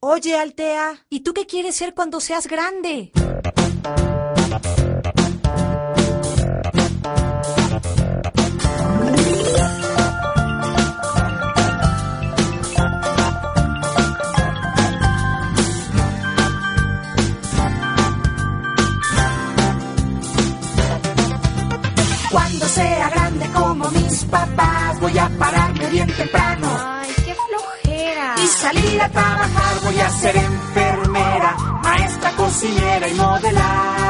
Oye, Altea, ¿y tú qué quieres ser cuando seas grande? Cuando sea grande como mis papás, voy a pararme bien temprano. Ay, qué flojera. Y salir a trabajar, voy a ser enfermera, maestra, cocinera y modelar.